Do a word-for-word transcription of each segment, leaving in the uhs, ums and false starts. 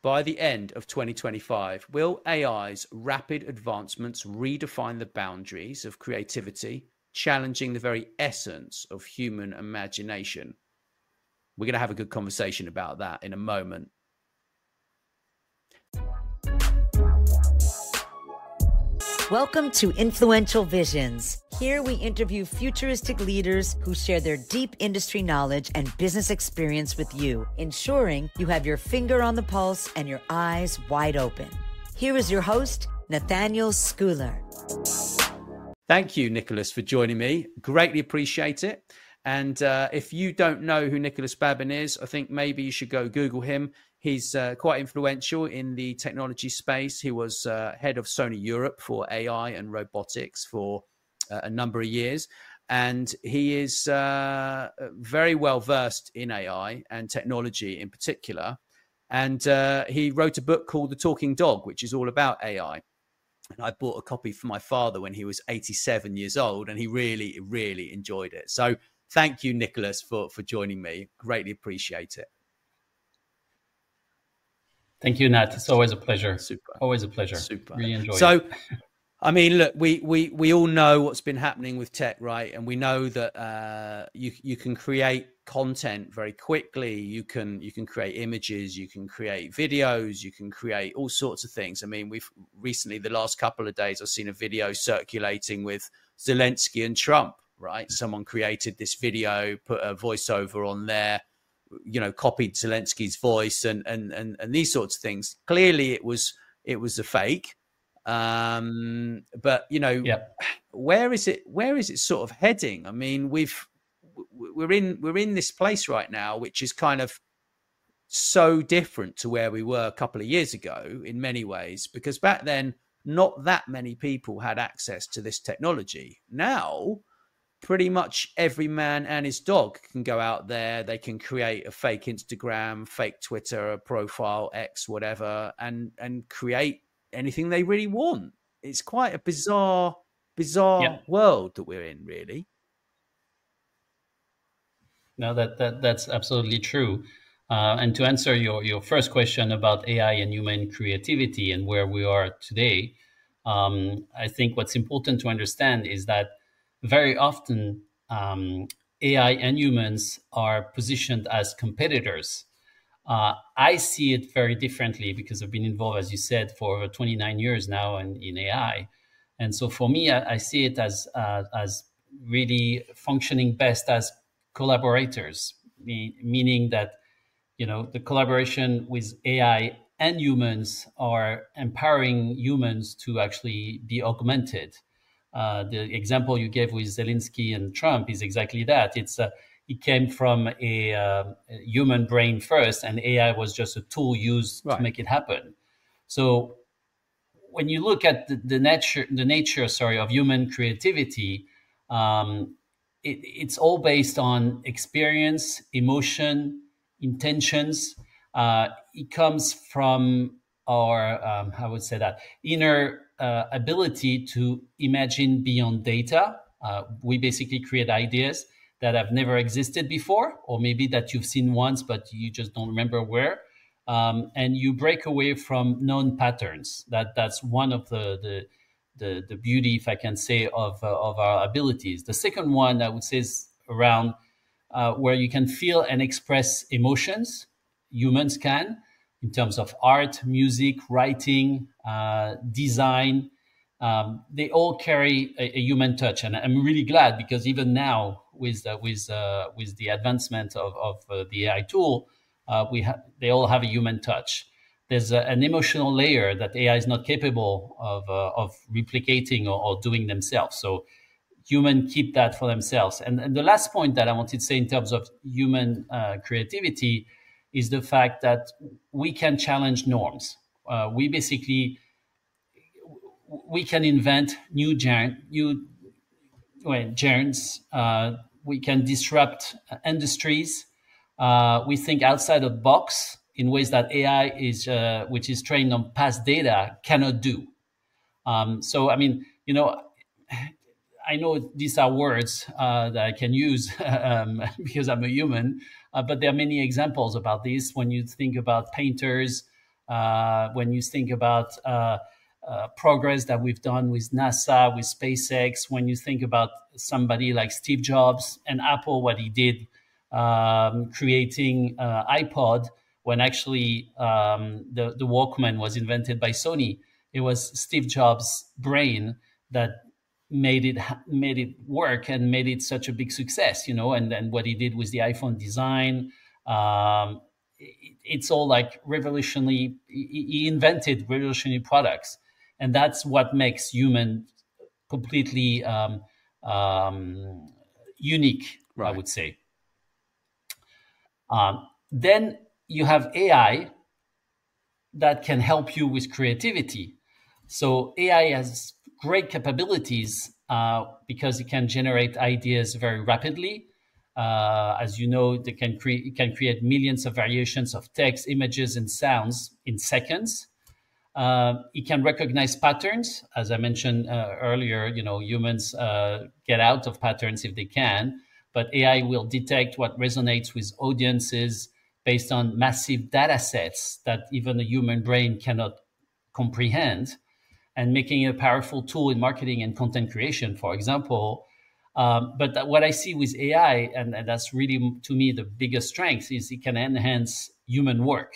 by the end of twenty twenty-five, will A I's rapid advancements redefine the boundaries of creativity, challenging the very essence of human imagination? We're going to have a good conversation about that in a moment. Welcome to Influential Visions. Here we interview futuristic leaders who share their deep industry knowledge and business experience with you, ensuring you have your finger on the pulse and your eyes wide open. Here is your host, Nathaniel Schooler. Thank you, Nicholas, for joining me. Greatly appreciate it. And uh, if you don't know who Nicholas Babin is, I think maybe you should go Google him. He's uh, quite influential in the technology space. He was uh, head of Sony Europe for A I and robotics for uh, a number of years. And he is uh, very well versed in A I and technology in particular. And uh, he wrote a book called The Talking Dog, which is all about A I. And I bought a copy for my father when he was eighty-seven years old, and he really, really enjoyed it. So thank you, Nicholas, for, for joining me. Greatly appreciate it. Thank you, Nat. It's always a pleasure. Super. Always a pleasure. Super. Really enjoy so, it. I mean, look, we, we, we all know what's been happening with tech, right? And we know that uh, you you can create content very quickly. You can you can create images. You can create videos. You can create all sorts of things. I mean, we've recently, the last couple of days, I've seen a video circulating with Zelensky and Trump, right? Someone created this video, put a voiceover on there, you know, copied Zelensky's voice and and and and these sorts of things. Clearly, it was it was a fake. Um, but you know, yeah. where is it? Where is it sort of heading? I mean, we've we're in we're in this place right now, which is kind of so different to where we were a couple of years ago in many ways, because back then not that many people had access to this technology. Now, pretty much every man and his dog can go out there. They can create a fake Instagram, fake Twitter, a profile, X, whatever, and and create anything they really want. It's quite a bizarre, bizarre yeah. world that we're in, really. No, that that that's absolutely true. Uh, and to answer your your first question about A I and human creativity and where we are today, um, I think what's important to understand is that very often um, A I and humans are positioned as competitors. Uh, I see it very differently because I've been involved, as you said, for over twenty-nine years now in, in A I. And so for me, I, I see it as uh, as really functioning best as collaborators, me, meaning that, you know, the collaboration with A I and humans are empowering humans to actually be augmented. Uh, the example you gave with Zelensky and Trump is exactly that. It's a, it came from a, uh, a human brain first, and A I was just a tool used right. to make it happen. So when you look at the, the nature, the nature, sorry, of human creativity, um, it, it's all based on experience, emotion, intentions. Uh, it comes from our, um, I would say that, inner uh, ability to imagine beyond data. Uh, we basically create ideas that have never existed before, or maybe that you've seen once, but you just don't remember where. Um, and you break away from known patterns. That that's one of the the the, the beauty, if I can say, of uh, of our abilities. The second one I would say is around uh, where you can feel and express emotions. Humans can, in terms of art, music, writing, uh, design. Um, they all carry a, a human touch, and I'm really glad because even now, with uh, with uh, with the advancement of of uh, the A I tool, uh, we have they all have a human touch. There's a, an emotional layer that A I is not capable of uh, of replicating or, or doing themselves. So humans keep that for themselves. And, and the last point that I wanted to say in terms of human uh, creativity is the fact that we can challenge norms. Uh, we basically we can invent new gen, new well, genres. Uh, we can disrupt industries. Uh, we think outside of the box in ways that A I is, uh, which is trained on past data, cannot do. Um, so, I mean, you know, I know these are words uh, that I can use um, because I'm a human, uh, but there are many examples about this. When you think about painters, Uh, when you think about uh, uh, progress that we've done with NASA, with SpaceX, when you think about somebody like Steve Jobs and Apple, what he did um, creating uh, iPod, when actually um, the, the Walkman was invented by Sony, it was Steve Jobs' brain that made it made it work and made it such a big success, you know. And then what he did with the iPhone design, um, it, it's all like revolutionary. He invented revolutionary products, and that's what makes human completely um, um, unique, right. I would say. Um, then you have A I that can help you with creativity. So A I has great capabilities uh, because it can generate ideas very rapidly. Uh, as you know, they can create it can create millions of variations of text, images, and sounds in seconds. Uh, it can recognize patterns, as I mentioned uh, earlier. You know, humans uh, get out of patterns if they can, but A I will detect what resonates with audiences based on massive data sets that even a human brain cannot comprehend, and making it a powerful tool in marketing and content creation, for example. Um, but th- what I see with A I, and, and that's really, to me, the biggest strength, is it can enhance human work.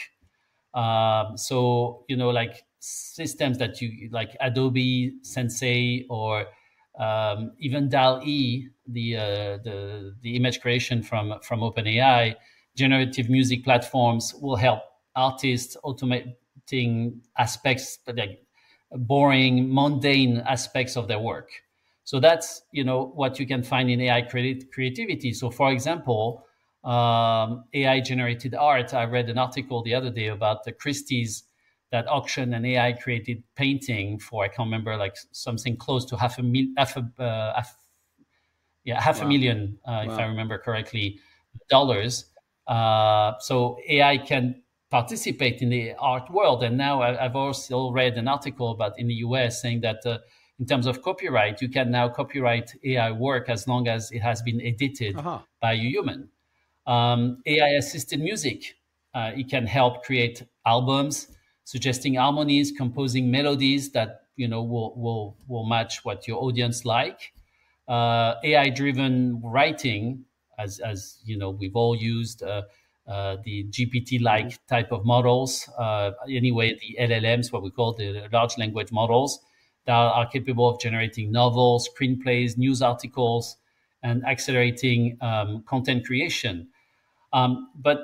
Um, so, you know, like systems that you, like Adobe Sensei, or um, even D A L L-E, the, uh, the, the image creation from, from OpenAI, generative music platforms will help artists automating aspects, like boring, mundane aspects of their work. So that's, you know, what you can find in A I creat- creativity. So, for example, um, A I-generated art. I read an article the other day about the Christie's that auctioned an A I-created painting for, I can't remember, like something close to half a mil, half a, uh, half, yeah, half wow. a million, uh, wow. if I remember correctly, dollars. Uh, so A I can participate in the art world. And now I've also read an article about in the U S saying that uh, in terms of copyright, you can now copyright A I work as long as it has been edited uh-huh. by a human. Um, A I-assisted music, uh, it can help create albums, suggesting harmonies, composing melodies that, you know, will will will match what your audience like. Uh, A I-driven writing, as as you know, we've all used uh, uh, the G P T-like mm-hmm. type of models. Uh, anyway, the L L Ms, what we call the large language models, that are capable of generating novels, screenplays, news articles, and accelerating um, content creation. Um, but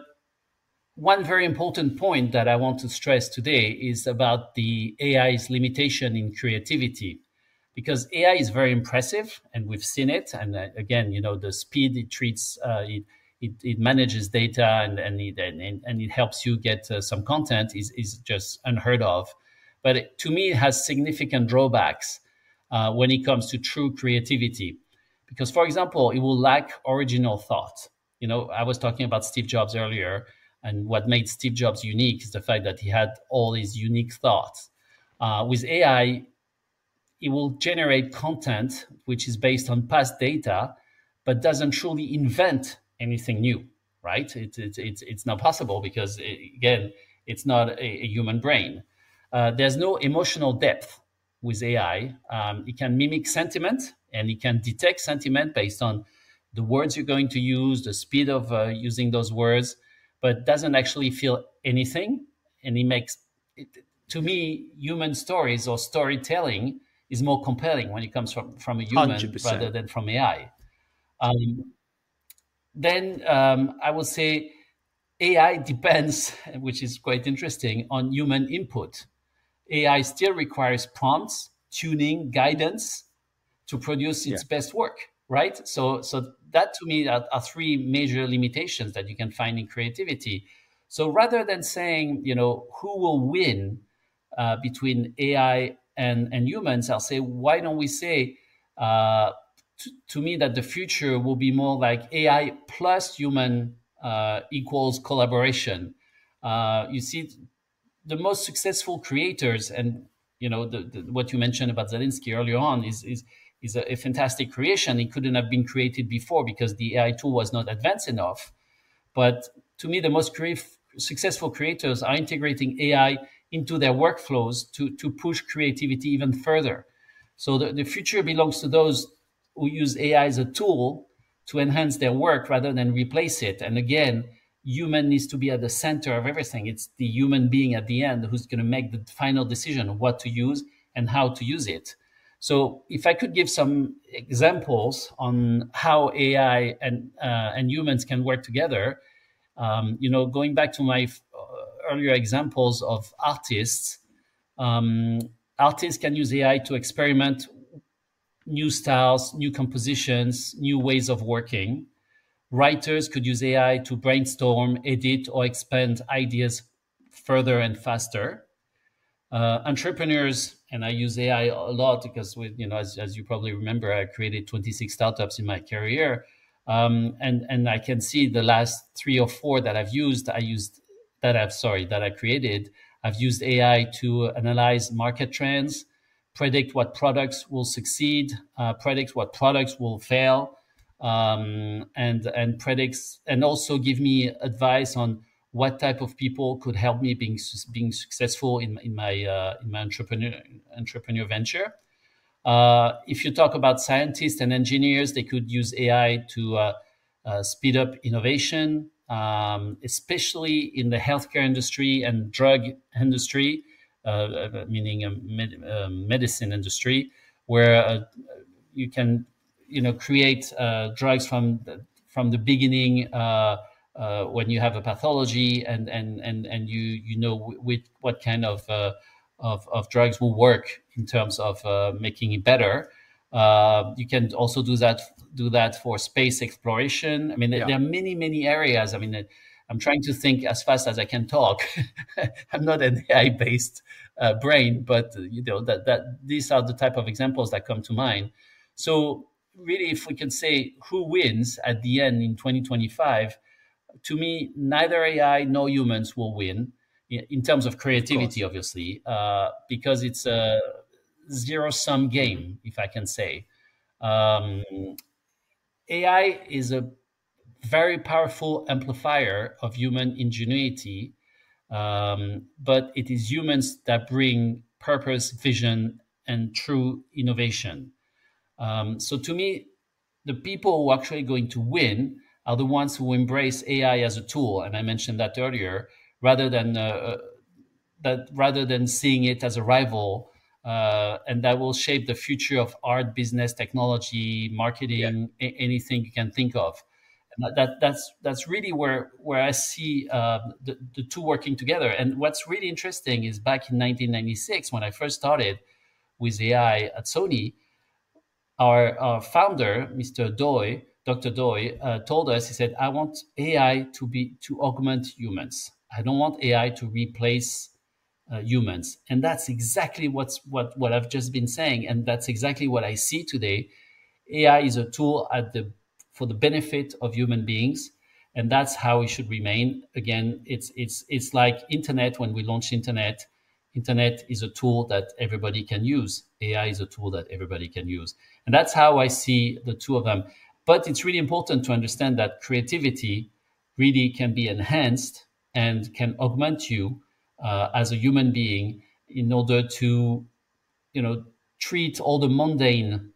one very important point that I want to stress today is about the A I's limitation in creativity, because A I is very impressive, and we've seen it. And uh, again, you know, the speed it treats, uh, it, it it manages data, and and it, and, and it helps you get uh, some content is is just unheard of. But it, to me, it has significant drawbacks uh, when it comes to true creativity, because, for example, it will lack original thought. You know, I was talking about Steve Jobs earlier, and what made Steve Jobs unique is the fact that he had all these unique thoughts. Uh, with A I, it will generate content which is based on past data, but doesn't truly invent anything new, right? It's it's it's, it's not possible because, again, it's not a, a human brain. Uh, there's no emotional depth with A I. Um, it can mimic sentiment, and it can detect sentiment based on the words you're going to use, the speed of uh, using those words, but doesn't actually feel anything. And it makes, it, to me, human stories or storytelling is more compelling when it comes from, from a human one hundred percent rather than from A I. Um, then um, I would say A I depends, which is quite interesting, on human input. A I still requires prompts, tuning, guidance to produce its yeah. best work, right? So, so that to me are, are three major limitations that you can find in creativity. So rather than saying, you know, who will win uh, between A I and, and humans, I'll say, why don't we say, uh, to, to me, that the future will be more like A I plus human uh, equals collaboration. Uh, you see, the most successful creators, and you know the, the, what you mentioned about Zelensky earlier on is is is a, a fantastic creation. It couldn't have been created before because the A I tool was not advanced enough. But to me, the most creative, successful creators are integrating A I into their workflows to, to push creativity even further. So the, the future belongs to those who use A I as a tool to enhance their work rather than replace it. And again, human needs to be at the center of everything. It's the human being at the end who's going to make the final decision of what to use and how to use it. So if I could give some examples on how A I and uh, and humans can work together, um, you know, going back to my uh, earlier examples of artists, um, artists can use A I to experiment new styles, new compositions, new ways of working. Writers could use A I to brainstorm, edit, or expand ideas further and faster. Uh, entrepreneurs, and I use A I a lot because, with, you know, as, as you probably remember, I created twenty-six startups in my career, um, and and I can see the last three or four that I've used. I used that I've sorry that I created. I've used A I to analyze market trends, predict what products will succeed, uh, predict what products will fail, um, and and predicts and also give me advice on what type of people could help me being being successful in in my uh, in my entrepreneur entrepreneur venture. Uh, if you talk about scientists and engineers, they could use A I to uh, uh, speed up innovation, um, especially in the healthcare industry and drug industry, uh, meaning a med- uh, medicine industry, where uh, you can you know create uh, drugs from the, from the beginning. Uh, Uh, when you have a pathology and and and and you you know w- with what kind of uh, of of drugs will work in terms of uh, making it better. Uh, you can also do that do that for space exploration. I mean, yeah. There are many many areas. I mean, I'm trying to think as fast as I can talk. I'm not an A I based uh, brain, but you know that that these are the type of examples that come to mind. So really, if we can say who wins at the end in twenty twenty-five. To me, neither A I nor humans will win in terms of creativity, of obviously, uh, because it's a zero-sum game, if I can say. Um, A I is a very powerful amplifier of human ingenuity, um, but it is humans that bring purpose, vision, and true innovation. Um, so to me, the people who are actually going to win are the ones who embrace A I as a tool, and I mentioned that earlier, rather than uh, that rather than seeing it as a rival, uh, and that will shape the future of art, business, technology, marketing, yeah. a- anything you can think of. And that that's that's really where where I see uh, the the two working together. And what's really interesting is back in nineteen ninety-six, when I first started with A I at Sony, our, our founder, Mister Doi. Doctor Doi uh, told us, he said, I want A I to be to augment humans. I don't want A I to replace uh, humans. And that's exactly what's what, what I've just been saying. And that's exactly what I see today. A I is a tool at the for the benefit of human beings. And that's how it should remain. Again, it's it's it's like internet. When we launched internet, internet is a tool that everybody can use. A I is a tool that everybody can use. And that's how I see the two of them. But it's really important to understand that creativity really can be enhanced and can augment you uh, as a human being in order to, you know, treat all the mundane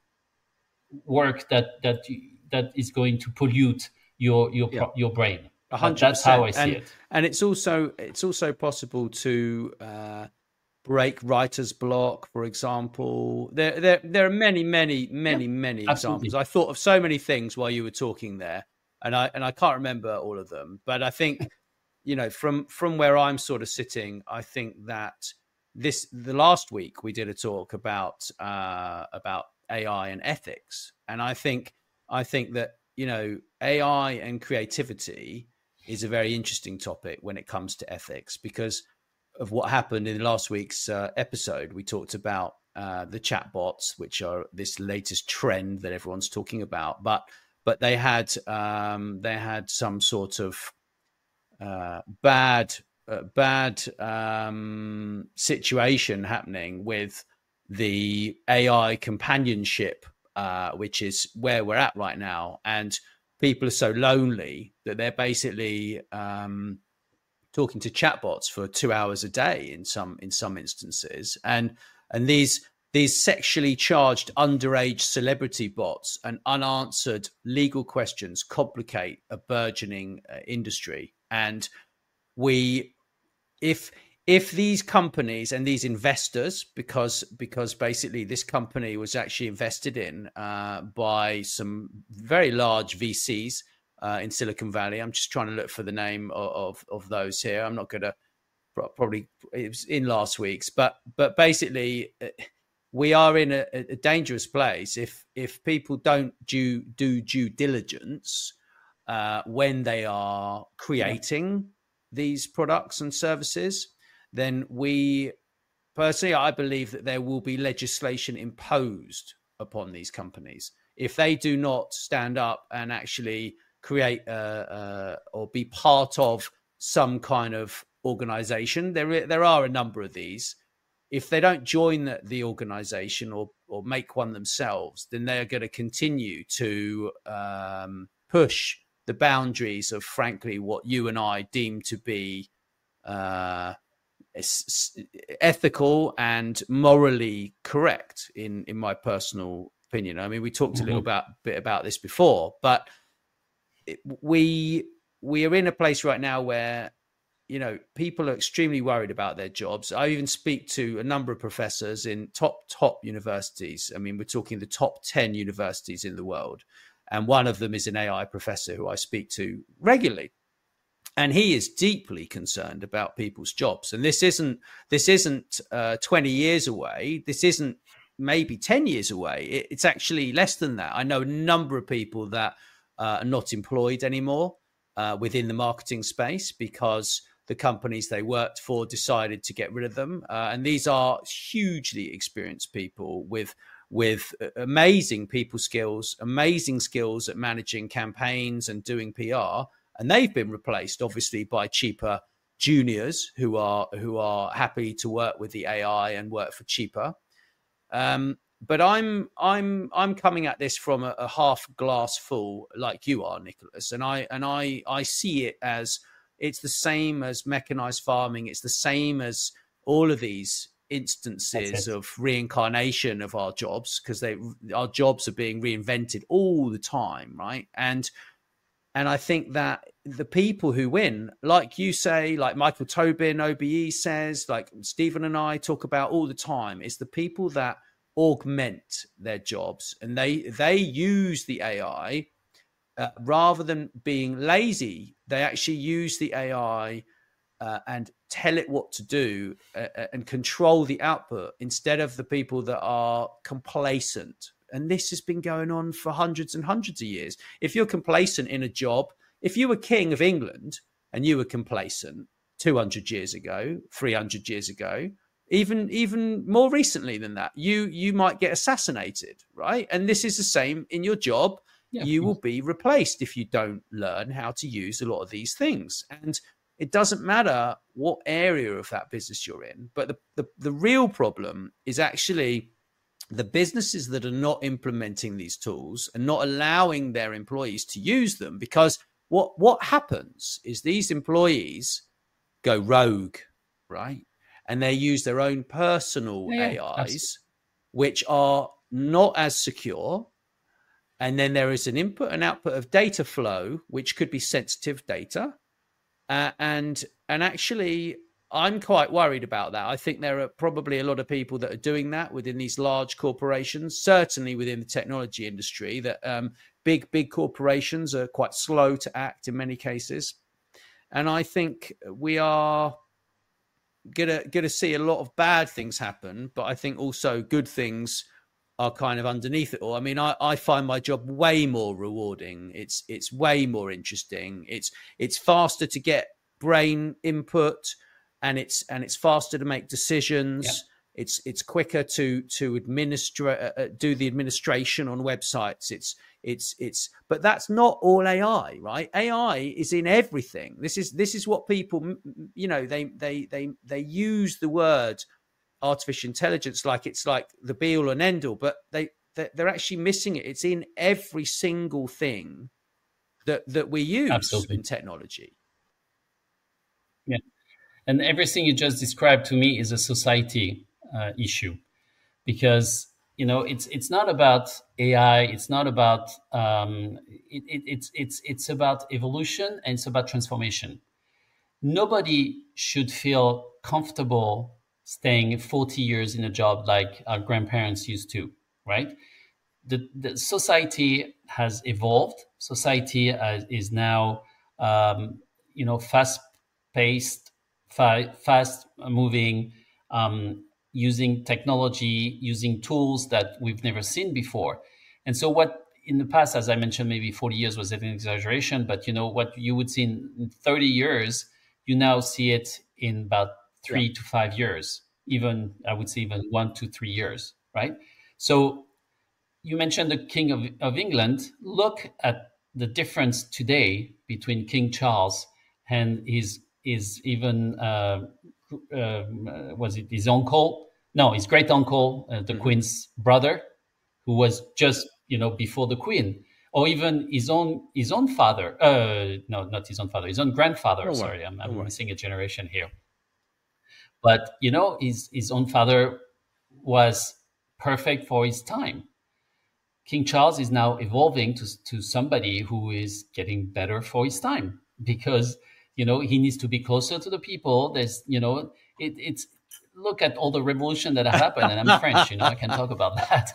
work that that that is going to pollute your your yeah. your brain. one hundred percent. That's how I see and, it. And it's also it's also possible to uh, break writer's block, for example. There, there, there are many, many, many, yeah, many absolutely. examples. I thought of so many things while you were talking there, and I and I can't remember all of them. But I think, you know, from from where I'm sort of sitting, I think that this the last week we did a talk about uh, about A I and ethics, and I think I think that you know A I and creativity is a very interesting topic when it comes to ethics, because of what happened in last week's uh, episode. We talked about uh, the chatbots, which are this latest trend that everyone's talking about, but but they had um, they had some sort of uh, bad uh, bad um, situation happening with the A I companionship, uh, which is where we're at right now, and people are so lonely that they're basically um, talking to chatbots for two hours a day in some in some instances, and and these these sexually charged underage celebrity bots and unanswered legal questions complicate a burgeoning uh, industry. And we, if if these companies and these investors, because because basically this company was actually invested in uh, by some very large V Cs uh, in Silicon Valley. I'm just trying to look for the name of of, of those here. I'm not going to probably, it was in last week's, but but basically we are in a, a dangerous place if if people don't do do due diligence uh, when they are creating yeah. these products and services. Then we, personally, I believe that there will be legislation imposed upon these companies if they do not stand up and actually create uh, uh, or be part of some kind of organization. There, there are a number of these. If they don't join the, the organization or or make one themselves, then they are going to continue to um, push the boundaries of, frankly, what you and I deem to be uh, ethical and morally correct, in in my personal opinion. I mean, we talked mm-hmm. a little about, bit about this before, but it, we we are in a place right now where, you know, people are extremely worried about their jobs. I even speak to a number of professors in top top universities. I mean, we're talking the top ten universities in the world, and one of them is an A I professor who I speak to regularly. And he is deeply concerned about people's jobs. And this isn't this isn't uh, twenty years away. This isn't maybe ten years away. It, it's actually less than that. I know a number of people that uh, are not employed anymore uh, within the marketing space because the companies they worked for decided to get rid of them. Uh, and these are hugely experienced people with with amazing people skills, amazing skills at managing campaigns and doing P R. And they've been replaced, obviously, by cheaper juniors who are who are happy to work with the A I and work for cheaper. Um, but I'm I'm I'm coming at this from a, a half glass full, like you are, Nicholas. And I and I I see it as it's the same as mechanized farming. It's the same as all of these instances of reincarnation of our jobs, because they our jobs are being reinvented all the time, right? And And I think that the people who win, like you say, like Michael Tobin, O B E says, like Stephen and I talk about all the time, is the people that augment their jobs, and they they use the A I uh, rather than being lazy. They actually use the A I uh, and tell it what to do uh, and control the output, instead of the people that are complacent. And this has been going on for hundreds and hundreds of years. If you're complacent in a job, if you were king of England and you were complacent two hundred years ago, three hundred years ago, even even more recently than that, you you might get assassinated, right? And this is the same in your job. Yeah. You will be replaced if you don't learn how to use a lot of these things. And it doesn't matter what area of that business you're in. But the the, the real problem is actually the businesses that are not implementing these tools and not allowing their employees to use them, because what, what happens is these employees go rogue, right? And they use their own personal yeah, A Is, absolutely. Which are not as secure. And then there is an input and output of data flow, which could be sensitive data. Uh, and, and actually, I'm quite worried about that. I think there are probably a lot of people that are doing that within these large corporations, certainly within the technology industry, that um, big, big corporations are quite slow to act in many cases. And I think we are gonna, gonna see a lot of bad things happen, but I think also good things are kind of underneath it all. I mean, I, I find my job way more rewarding. It's, it's way more interesting. It's, it's faster to get brain input, and it's and it's faster to make decisions. Yeah. It's it's quicker to to administer uh, do the administration on websites. It's it's it's but that's not all A I, right? A I is in everything. This is this is what people, you know, they they they they use the word artificial intelligence like it's like the be all and end all, but they they're actually missing it. It's in every single thing that that we use Absolutely. In technology. Yeah. And everything you just described to me is a society uh, issue, because you know it's it's not about A I, it's not about um, it, it, it's it's it's about evolution, and it's about transformation. Nobody should feel comfortable staying forty years in a job like our grandparents used to, right? The, the society has evolved. Society uh, is now, um, you know, fast-paced, fa- fast-moving, um, using technology, using tools that we've never seen before. And so, what in the past, as I mentioned, maybe forty years was an exaggeration, but you know, what you would see in thirty years, you now see it in about three yeah. to five years, even I would say even one to three years, right? So you mentioned the King of, of England. Look at the difference today between King Charles and his his even uh, uh, was it his uncle? No, his great uncle, uh, the mm-hmm. Queen's brother, who was just you know before the Queen, or even his own his own father. Uh, no, not his own father, his own grandfather. Oh, sorry, I'm, I'm oh, missing a generation here. But you know, his his own father was perfect for his time. King Charles is now evolving to, to somebody who is getting better for his time, because, you know, he needs to be closer to the people. There's, you know, it, it's, look at all the revolution that happened, and I'm French, you know, I can talk about that.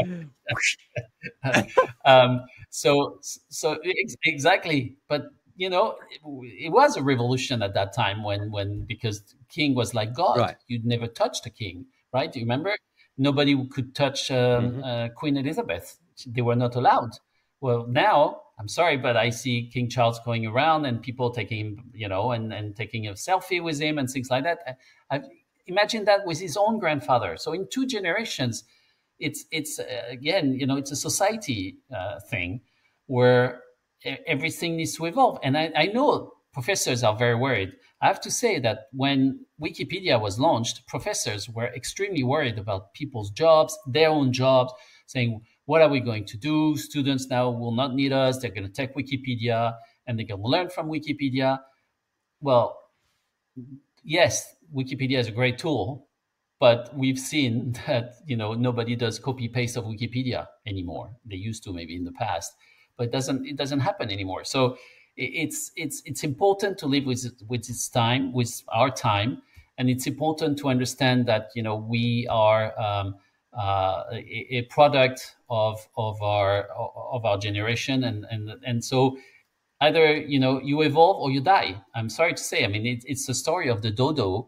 um, so, so ex- exactly. But, you know, it, it was a revolution at that time when, when, because King was like God, right. You'd never touch the king, right? Do you remember? Nobody could touch um, mm-hmm. uh, Queen Elizabeth. They were not allowed. Well, now, I'm sorry, but I see King Charles going around and people taking, you know, and, and taking a selfie with him and things like that. I, I imagine that with his own grandfather. So in two generations, it's, it's uh, again, you know, it's a society uh, thing where everything needs to evolve. And I, I know professors are very worried. I have to say that when Wikipedia was launched, professors were extremely worried about people's jobs, their own jobs, saying, what are we going to do? Students now will not need us. They're going to take Wikipedia and they're going to learn from Wikipedia. Well, yes, Wikipedia is a great tool, but we've seen that, you know, nobody does copy paste of Wikipedia anymore. They used to maybe in the past, but it doesn't, it doesn't happen anymore. So It's it's it's important to live with with its time, with our time, and it's important to understand that you know we are um, uh, a, a product of of our of our generation, and and and so either you know you evolve or you die. I'm sorry to say. I mean, it, it's the story of the dodo,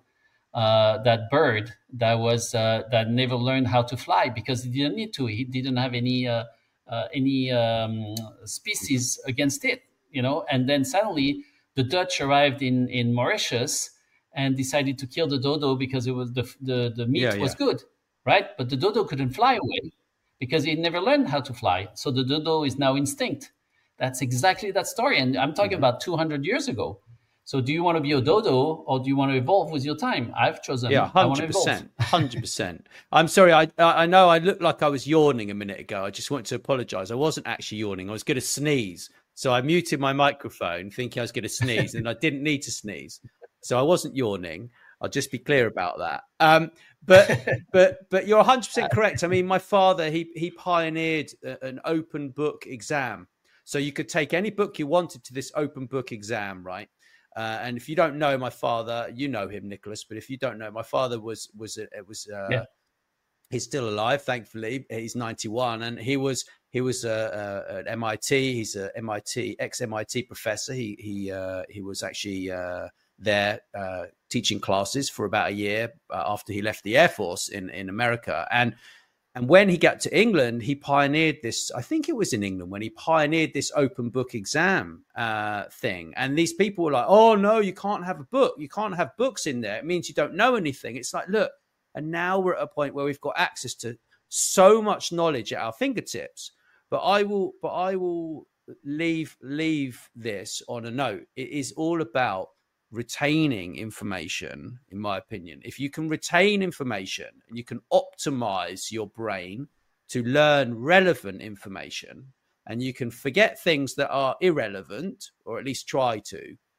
uh, that bird that was uh, that never learned how to fly because he didn't need to. He didn't have any uh, uh, any um, species against it. You know, and then suddenly the Dutch arrived in, in Mauritius and decided to kill the dodo because it was the the, the meat yeah, was yeah. good, right? But the dodo couldn't fly away because he never learned how to fly. So the dodo is now extinct. That's exactly that story. And I'm talking mm-hmm. about two hundred years ago. So do you want to be a dodo or do you want to evolve with your time? I've chosen. Yeah, one hundred percent. one hundred percent. I'm sorry. I I know I looked like I was yawning a minute ago. I just want to apologize. I wasn't actually yawning. I was going to sneeze. So I muted my microphone thinking I was going to sneeze and I didn't need to sneeze. So I wasn't yawning. I'll just be clear about that. Um, but but but you're one hundred percent correct. I mean, my father, he he pioneered a, an open book exam. So you could take any book you wanted to this open book exam, right? Uh, and if you don't know my father, you know him, Nicholas. But if you don't know, my father was was it was uh, yeah. he's still alive, thankfully. He's ninety-one, and he was he was uh, uh, at M I T. He's a M I T ex M I T professor. He he uh, he was actually uh, there uh, teaching classes for about a year uh, after he left the Air Force in in America. And and when he got to England, he pioneered this. I think it was in England when he pioneered this open book exam uh, thing. And these people were like, "Oh no, you can't have a book. You can't have books in there. It means you don't know anything." It's like, look. And now we're at a point where we've got access to so much knowledge at our fingertips. But I will, but I will leave leave this on a note. It is all about retaining information, in my opinion. If you can retain information and you can optimize your brain to learn relevant information, and you can forget things that are irrelevant, or at least try to,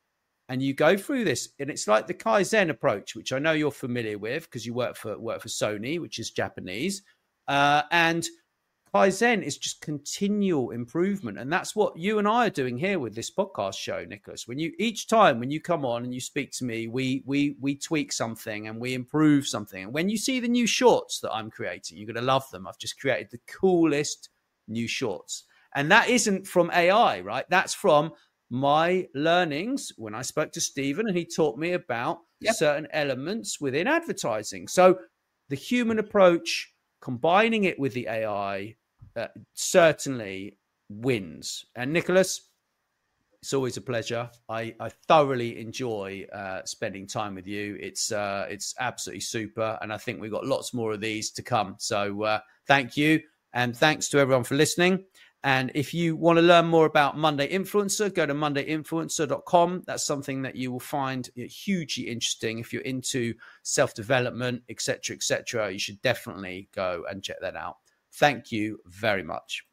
and you go through this, and it's like the Kaizen approach, which I know you're familiar with because you work for work for Sony, which is Japanese, uh, and Kaizen is just continual improvement. And that's what you and I are doing here with this podcast show, Nicholas. When you, each time when you come on and you speak to me, we, we, we tweak something and we improve something. And when you see the new shorts that I'm creating, you're going to love them. I've just created the coolest new shorts. And that isn't from A I, right? That's from my learnings when I spoke to Stephen and he taught me about yep. certain elements within advertising. So the human approach, combining it with the A I, Uh, certainly wins. And Nicholas, it's always a pleasure. I, I thoroughly enjoy uh, spending time with you. It's uh, it's absolutely super, and I think we've got lots more of these to come. So uh, thank you, and thanks to everyone for listening. And if you want to learn more about Monday Influencer, go to monday influencer dot com. That's something that you will find hugely interesting. If you're into self-development, et cetera, et cetera, you should definitely go and check that out. Thank you very much.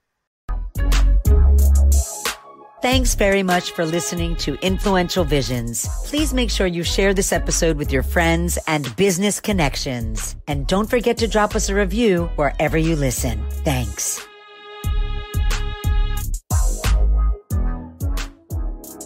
Thanks very much for listening to Influential Visions. Please make sure you share this episode with your friends and business connections. And don't forget to drop us a review wherever you listen. Thanks.